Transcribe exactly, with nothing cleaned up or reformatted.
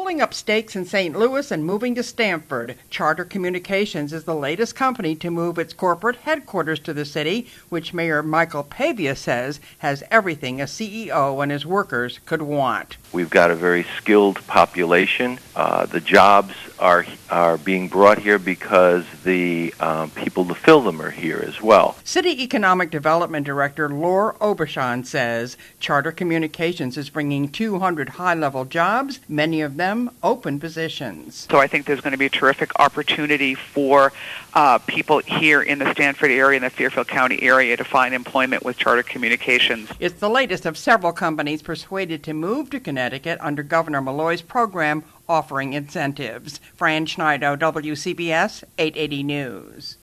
pulling up stakes in Saint Louis and moving to Stamford. Charter Communications is the latest company to move its corporate headquarters to the city, which Mayor Michael Pavia says has everything a C E O and his workers could want. We've got a very skilled population. Uh, the jobs are are being brought here because the um, people to fill them are here as well. City Economic Development Director Laura Obashan says Charter Communications is bringing two hundred high-level jobs, many of them open positions. So I think there's going to be a terrific opportunity for uh, people here in the Stamford area and the Fairfield County area to find employment with Charter Communications. It's the latest of several companies persuaded to move to Connecticut under Governor Malloy's program offering incentives. Fran Schneider, W C B S eight eighty News.